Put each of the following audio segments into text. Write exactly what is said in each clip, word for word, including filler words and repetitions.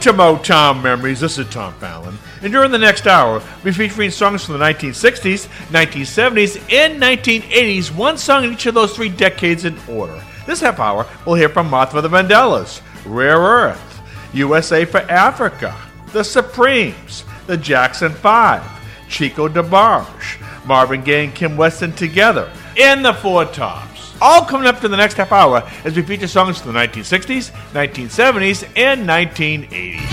to Motown Memories. This is Tom Fallon. And during the next hour, we'll be featuring songs from the nineteen sixties, nineteen seventies, and nineteen eighties, one song in each of those three decades in order. This half hour, we'll hear from Martha the Vandellas, Rare Earth, U S A for Africa, The Supremes, The Jackson Five, Chico DeBarge, Marvin Gaye and Kim Weston Together, and The Four Tops. All coming up to the next half hour as we feature songs from the nineteen sixties, nineteen seventies, and nineteen eighties.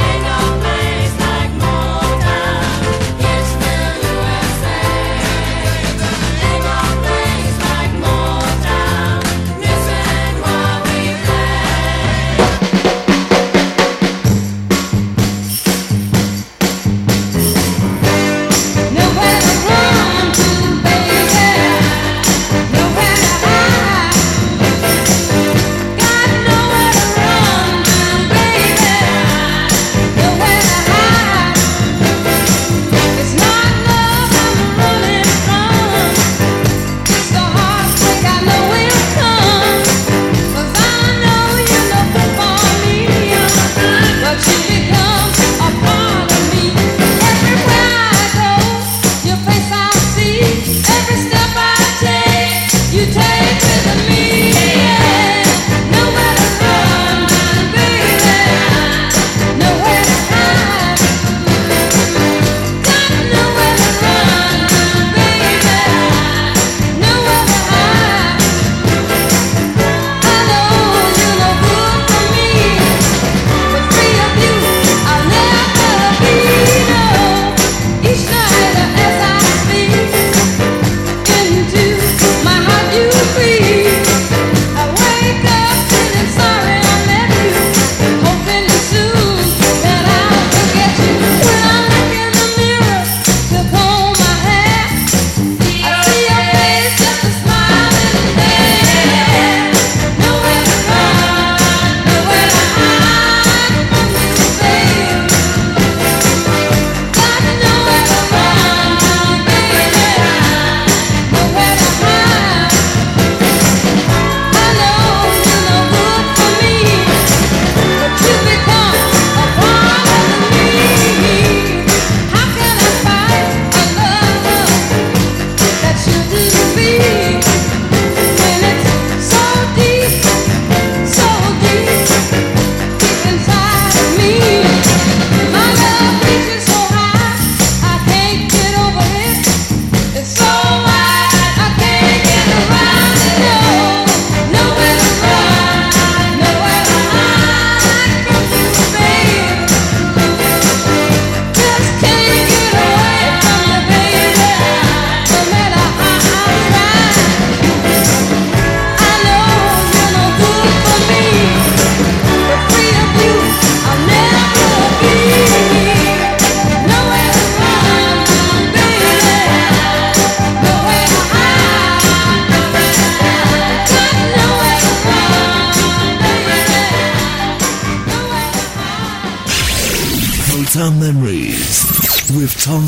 Motown Memories with Tom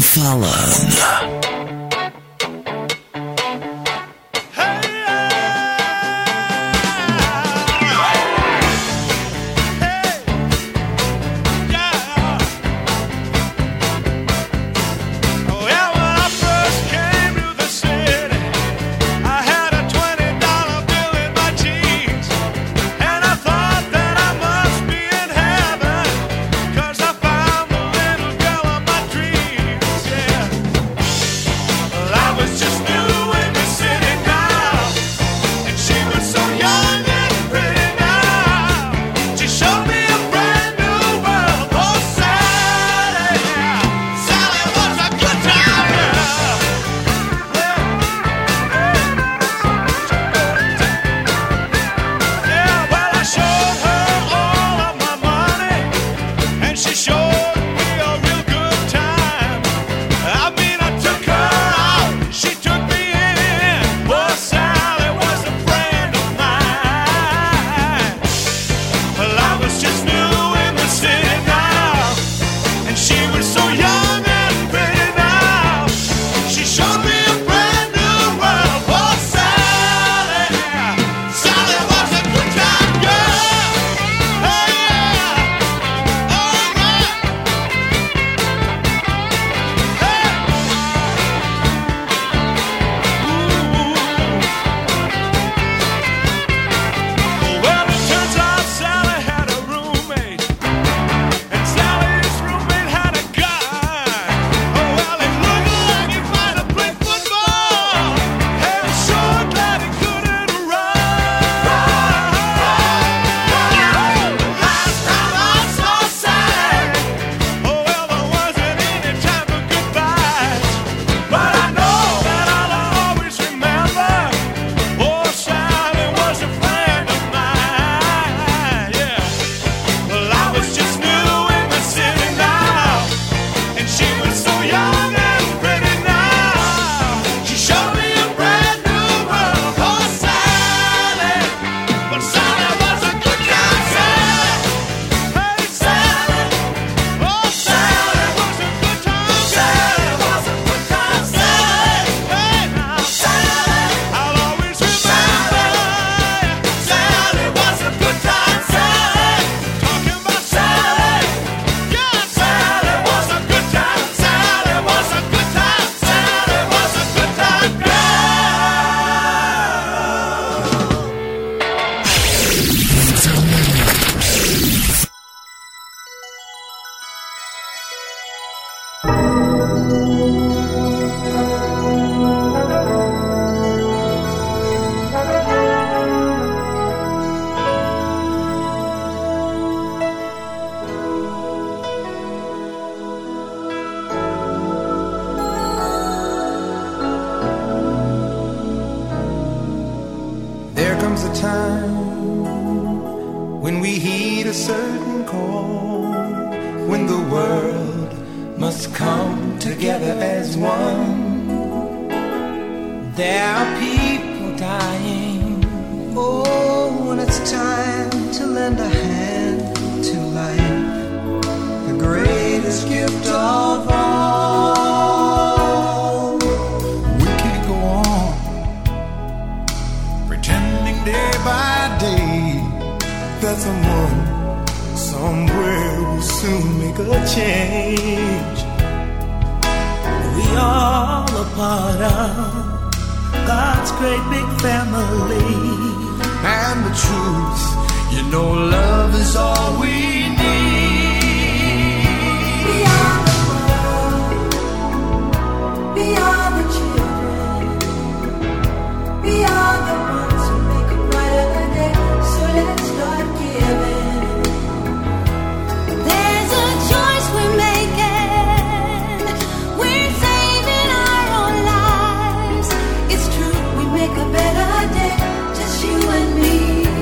Fallon. Sally was a good time girl. Hey, yeah. All right. comes a time when we heed a certain call, when the world must come together as one. There are people dying. Oh, when it's time to lend a hand to life, the greatest gift of all. We can't go on pretending day by day that someone somewhere will soon make a change. We all a part of God's great big family. And the truth, you know, love is all we need. We are the world. We are the children. We are the ones who make a brighter day. So let's start giving. There's a choice we're making. We're saving our own lives. It's true, we make a better day. Just you and me.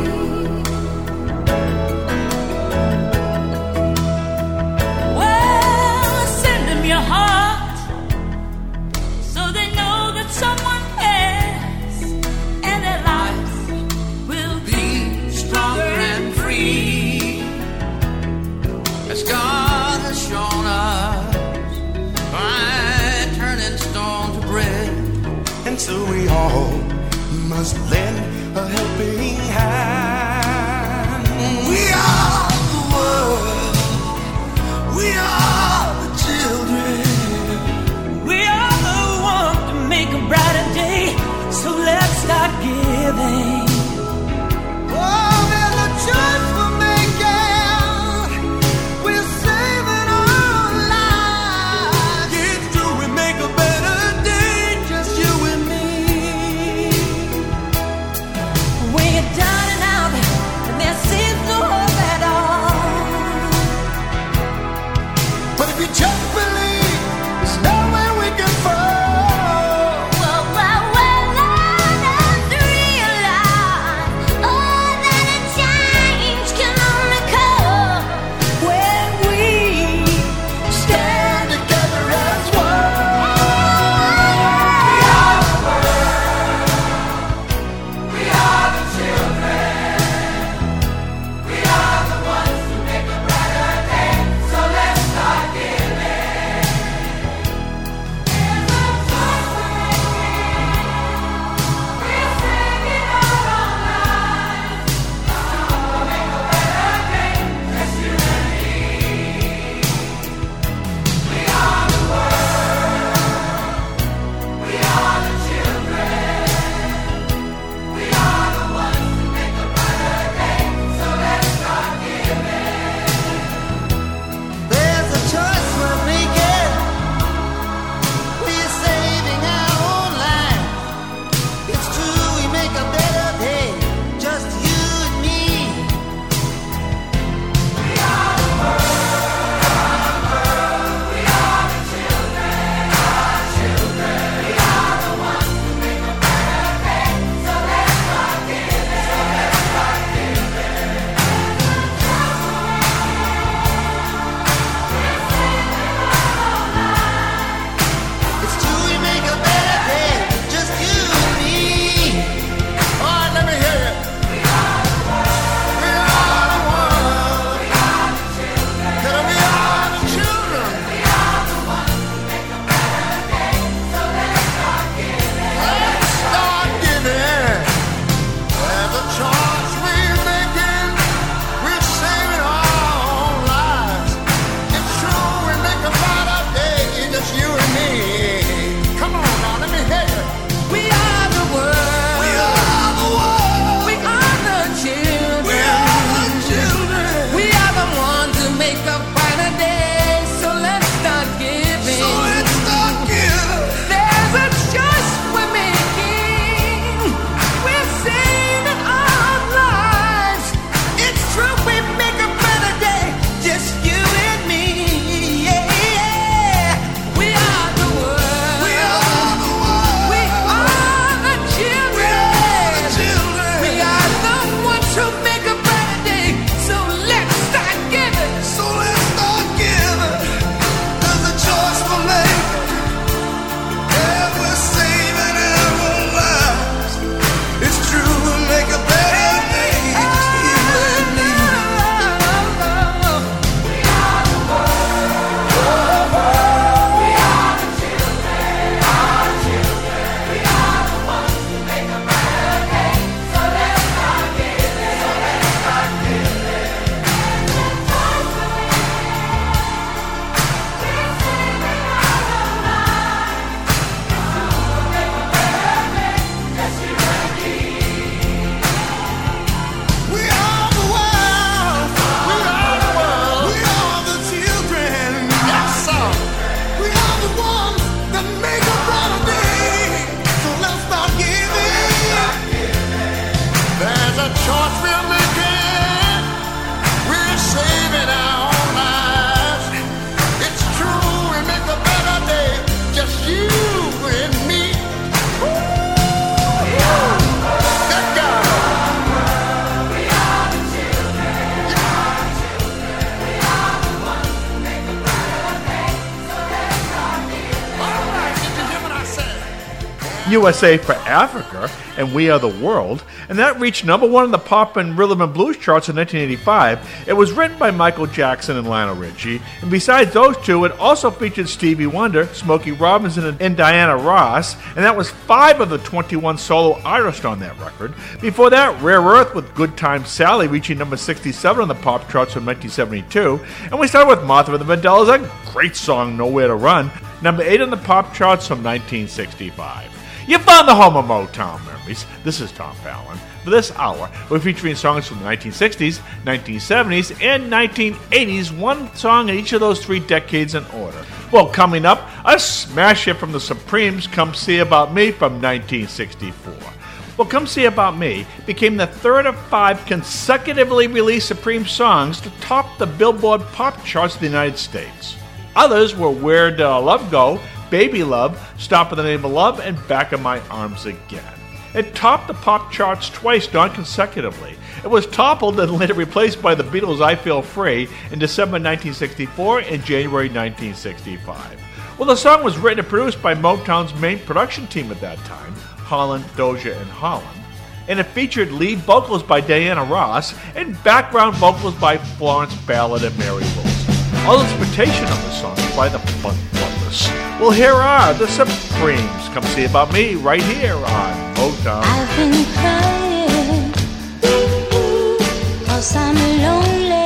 Well, send them your heart so they know that someone cares, and their lives will be Stronger and free, as God has shown us by turning stone to bread. And so we all must lend a helping hand. We are the world. We are the children. We are the one to make a brighter day. So let's start giving. Oh, there's a choice we're making. We're saving our lives. It's true, we make a better day, just you and me. When you're down and out and there seems no hope at all, U S A for Africa and We Are the World, and that reached number one in the pop and rhythm and blues charts in nineteen eighty-five. It was written by Michael Jackson and Lionel Richie, and besides those two, it also featured Stevie Wonder, Smokey Robinson, and Diana Ross, and that was five of the twenty-one solo artists on that record. Before that, Rare Earth with Good Time Sally reaching number sixty-seven on the pop charts from nineteen seventy-two, and we started with Martha and the Vandellas, a great song, Nowhere to Run, number eight on the pop charts from nineteen sixty-five. You found the home of Motown memories. This is Tom Fallon. For this hour, we're featuring songs from the nineteen sixties, nineteen seventies, and nineteen eighties, one song in each of those three decades in order. Well, coming up, a smash hit from the Supremes, Come See About Me from nineteen sixty-four. Well, Come See About Me became the third of five consecutively released Supreme songs to top the Billboard pop charts of the United States. Others were Where Did Our Love Go?, Baby Love, Stop in the Name of Love, and Back in My Arms Again. It topped the pop charts twice non-consecutively. It was toppled and later replaced by the Beatles' I Feel Free in December nineteen sixty-four and January nineteen sixty-five. Well, the song was written and produced by Motown's main production team at that time, Holland, Dozier, and Holland, and it featured lead vocals by Diana Ross and background vocals by Florence Ballard and Mary Wilson. All instrumentation on the song is by the Funk Brothers. Well, here are the Supremes. Come See About Me right here on Motown. I've been crying, cause I'm lonely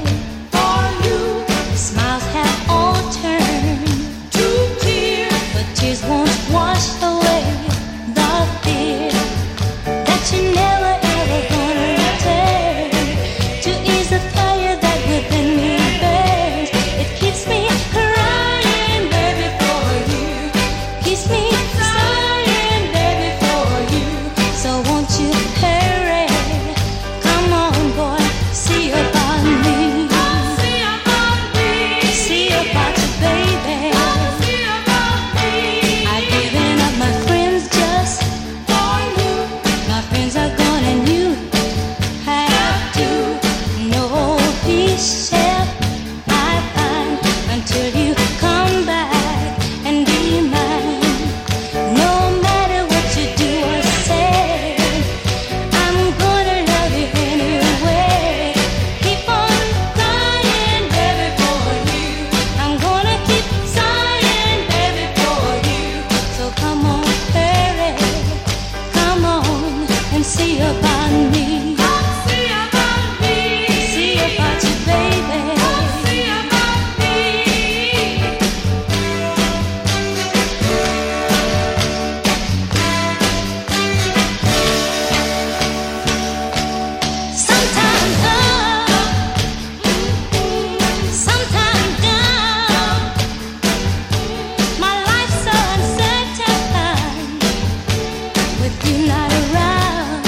for you. Smiles have all turned to tears, but tears won't wash away the fear that you never ever gonna return to ease the fire that within me burns. It keeps me crying, baby, for you. Keeps me sighing, baby, for you. So won't you hurry? Come on, boy, see about me. See about me. See about you, baby. See about me. I've given up my friends just for you. My friends are gone and you have to. No peace shall I find until you come back and be mine. No matter what you do or say, I'm gonna love you anyway. Keep on crying, baby, for you. I'm gonna keep sighing, baby, for you. So come on, hurry, come on and see about me. See about me. See about you, baby. See about me. Sometimes up, sometimes down. My life's so uncertain with you not around.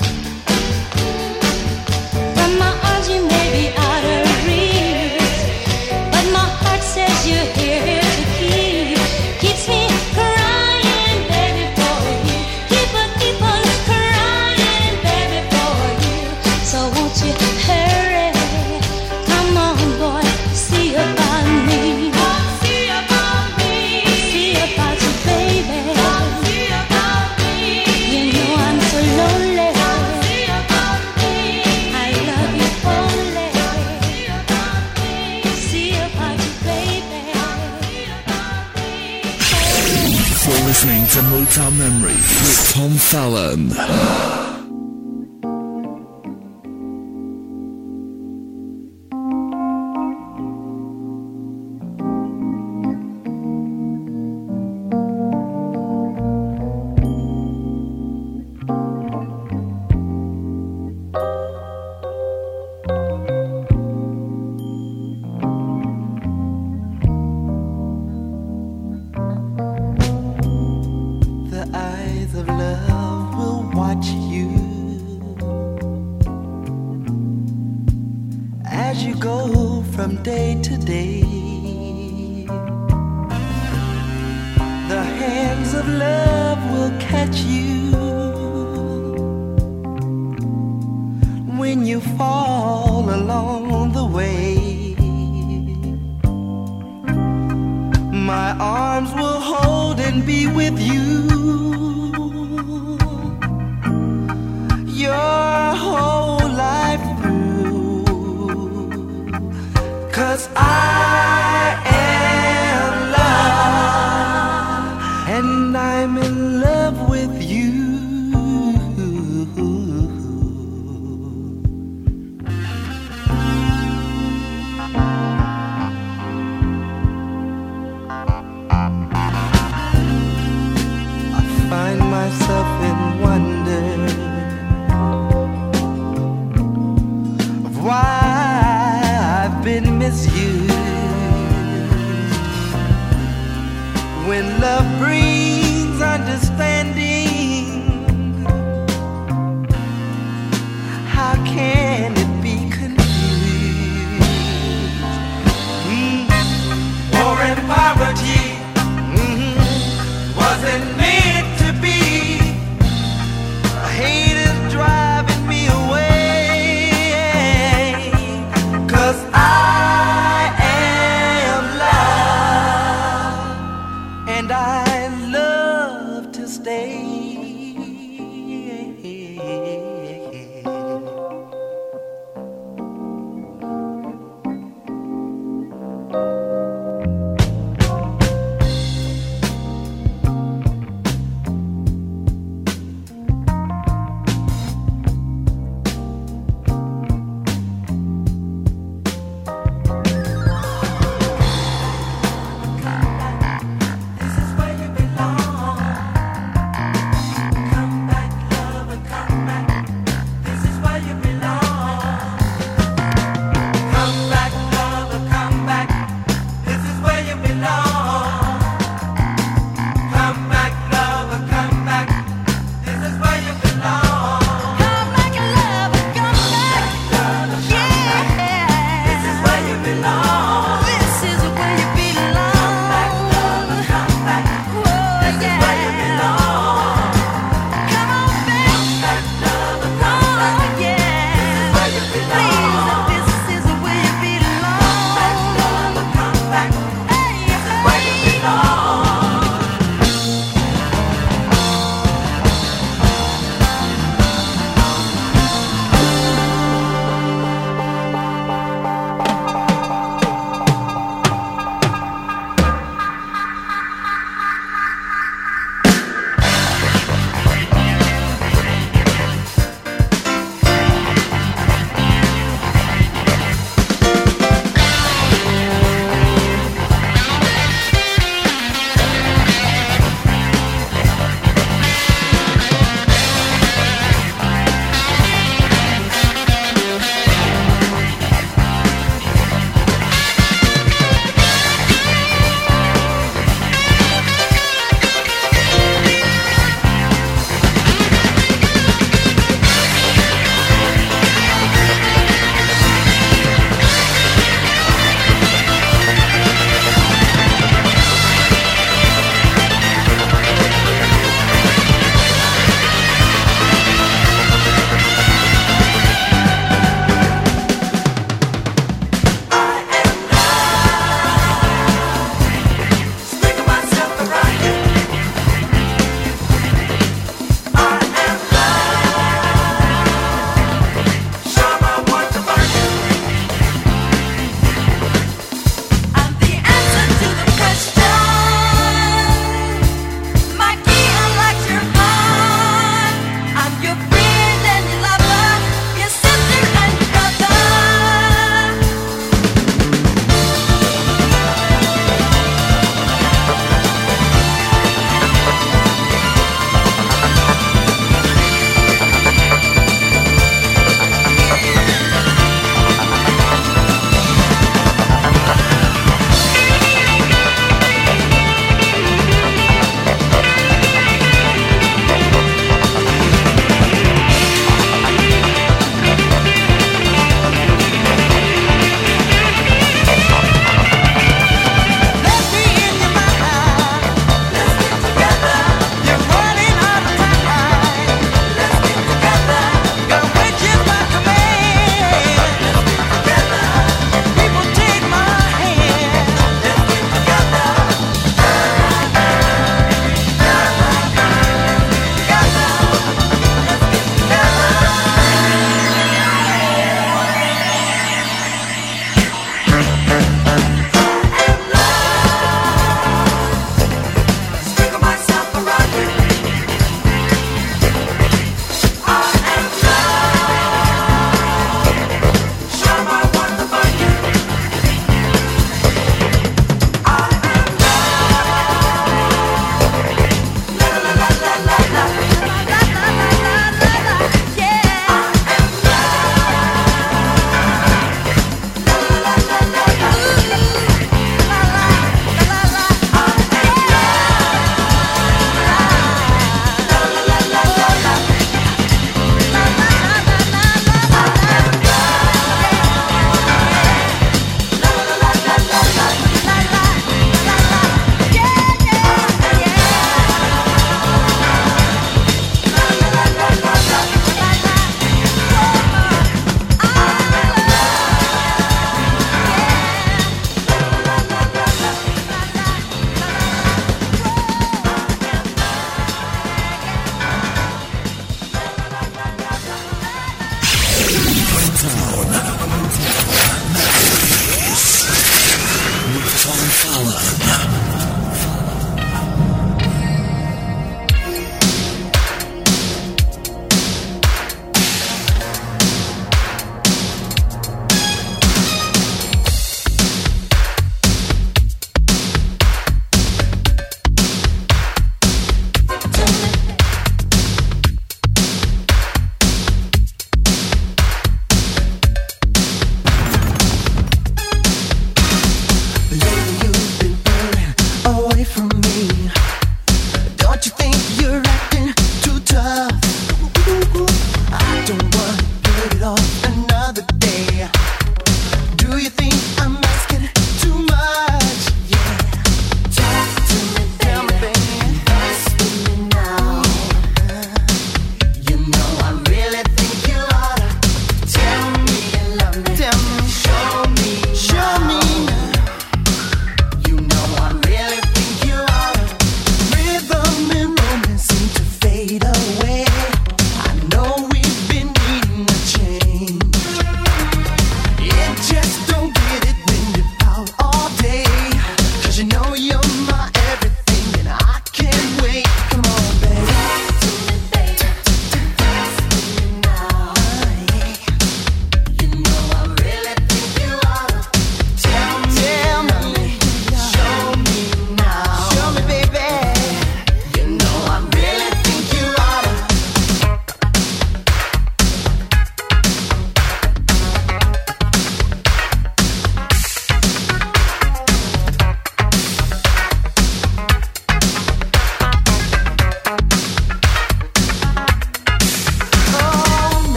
From my arms you may be out of reach, but my heart says you're here to keep. Keeps me crying, baby, for you. Keep on, keep on crying, baby, for you. So won't you hurry? Come on, boy, see about me. See about me. See about you, baby. See about me. You know I'm so lonely. See about me. I love you only. See about me. See about you, baby. See about me. You're listening to Motown Memories with Tom Fallon. The eyes of love will watch you as you go from day to day. The hands of love will catch you when you fall along the way. My arms will hold and be with you 'cause I am love, and I'm in love with you. I find myself in wonder of why I've been misused. When love brings understanding, how can it be confused? Mm. War and poverty mm-hmm. wasn't meant to be. Hate is driving me away, 'cause I am love, and I love to stay. This is where you belong.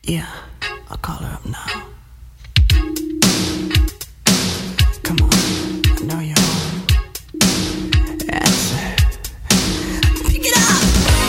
Yeah, I'll call her up now. Come on, I know you're home. Answer. Pick it up!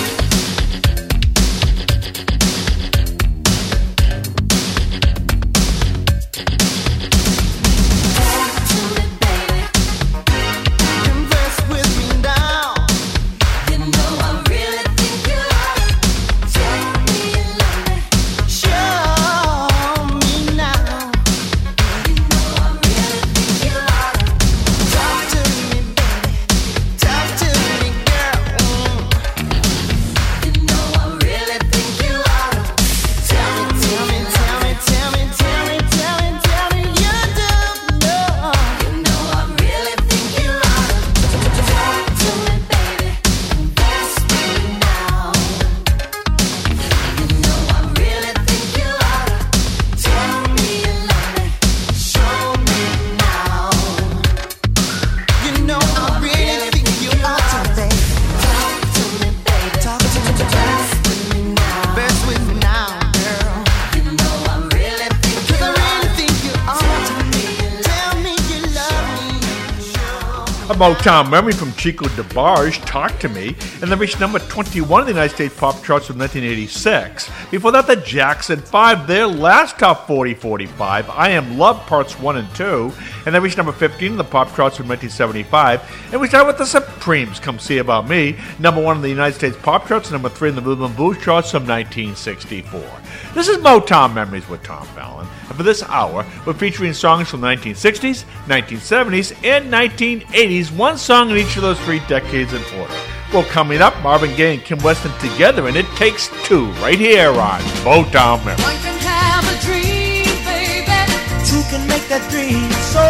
Motown Memory from Chico DeBarge, Talk to Me, and then reached number twenty-one in the United States pop charts in nineteen eighty-six. Before that, the Jackson five, their last top forty forty-five, I Am Love Parts one and two, and then reached number fifteen in the pop charts in nineteen seventy-five. And we start with the Supremes, Come See About Me, number one in the United States pop charts, and number three in the Rhythm and Blues charts from nineteen sixty-four. This is Motown Memories with Tom Fallon, and for this hour, we're featuring songs from the nineteen sixties, nineteen seventies, and nineteen eighties, one song in each of those three decades in order. Well, coming up, Marvin Gaye and Kim Weston together, and It Takes Two, right here on Motown Memories. One can have a dream, baby. Two can make that dream so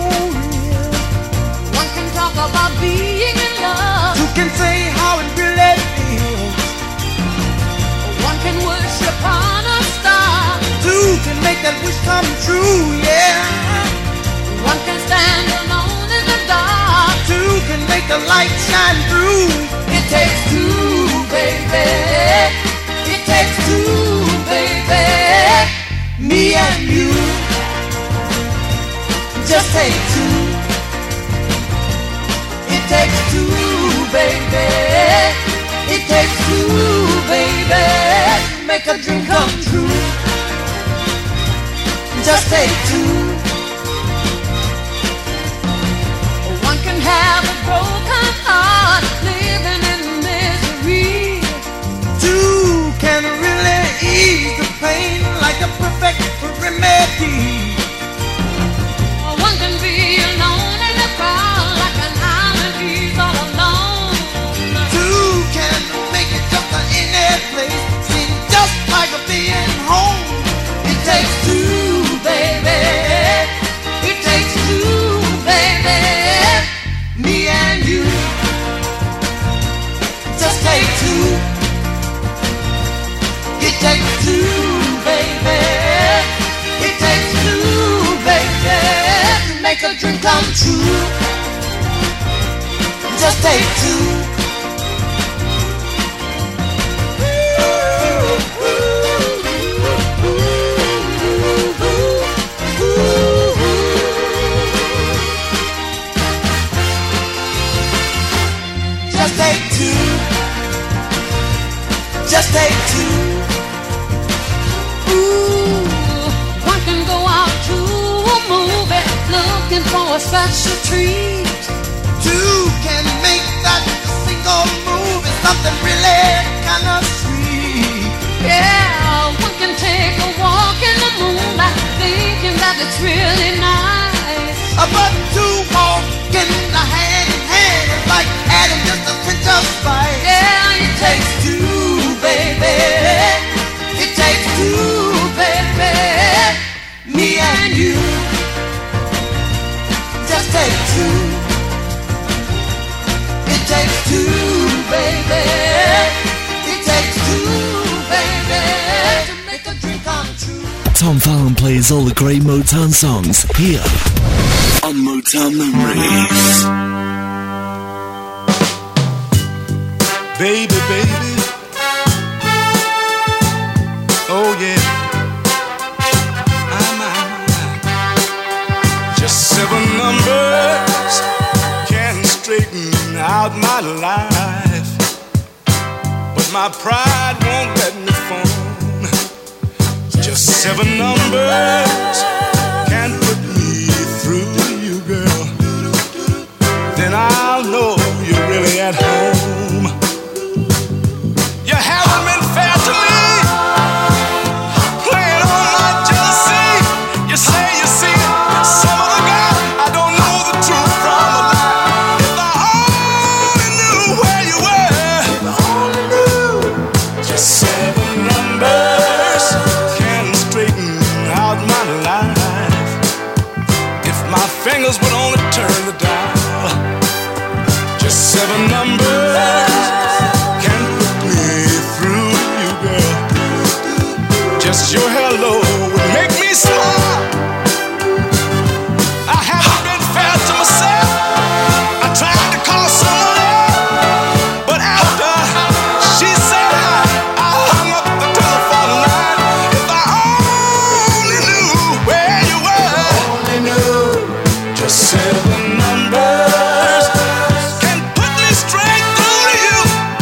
real. One can talk about being in love. Two can say how it really feels. One can worship on a star. Two can make that wish come true, yeah. One can stand alone in the dark. Two can make the light shine through. It takes two, baby. It takes two, baby. Me and you. Just take two. It takes two, baby. It takes two, baby. Make a dream come true. Just take two. One can have a broken heart, living in misery. Two can really ease the pain like a perfect remedy. One can be alone in a crowd like an island, he's all alone. Two can make it just in any place, seem just like a being home. It takes two, baby. It takes two, baby. Me and you. Just take two. It takes two, baby. It takes two, baby, to make a dream come true. Just take two. Just take two. Just take two. Ooh, one can go out to a movie looking for a special treat. Two can make that single move. It's something really kind of sweet. Yeah, one can take a walk in the moonlight thinking that it's really nice. But two walking hand in hand is like adding just a pinch of spice. Yeah, it takes two, baby. It takes two, baby. Me and you. Just take two. It takes two, baby. It takes two, baby, to make a dream come true. Tom Fallon plays all the great Motown songs here on Motown Memories. Baby, baby, oh yeah, Just seven numbers can straighten out my life, but my pride won't let me phone. Just seven numbers can put me through you, girl. Then I'll know you're really at home. You haven't been fair to me, playing on my jealousy. You say you see some of the guy, I don't know the truth from a lie. If I only knew where you were, if I only knew. Just seven numbers can straighten out my life. If my fingers would only turn the dial. Just seven numbers can put me through you, girl. Just your hello would make me smile. I haven't been fair to myself. I tried to call someone else, but after she said hi, I hung up the telephone line. If I only knew where you were, only knew. Just seven numbers can put me straight through to you.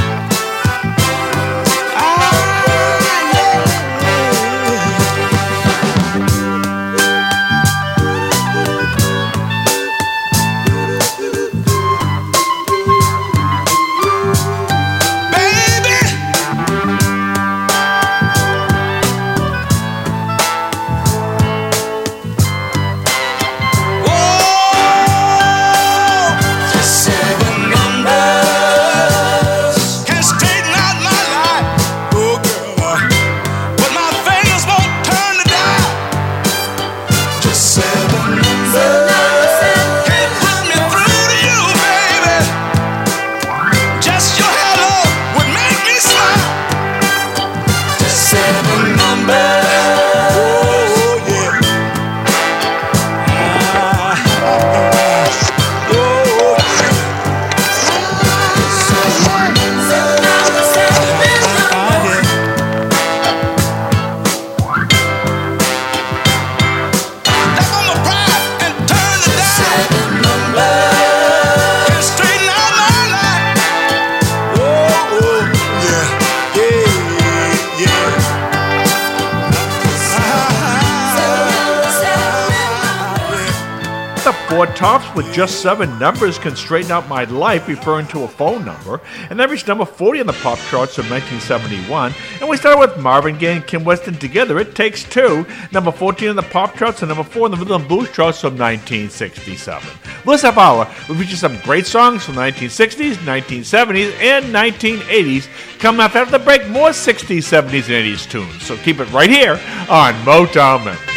Four Tops with Just Seven Numbers Can Straighten Out My Life, referring to a phone number, and that reached number forty on the pop charts of nineteen seventy-one. And we started with Marvin Gaye and Kim Weston together, It Takes Two, number fourteen on the pop charts and number four on the rhythm and blues charts of nineteen sixty-seven. This half hour will feature some great songs from the nineteen sixties, nineteen seventies, and nineteen eighties. Coming up after the break, more sixties, seventies, and eighties tunes. So keep it right here on Motown Memories.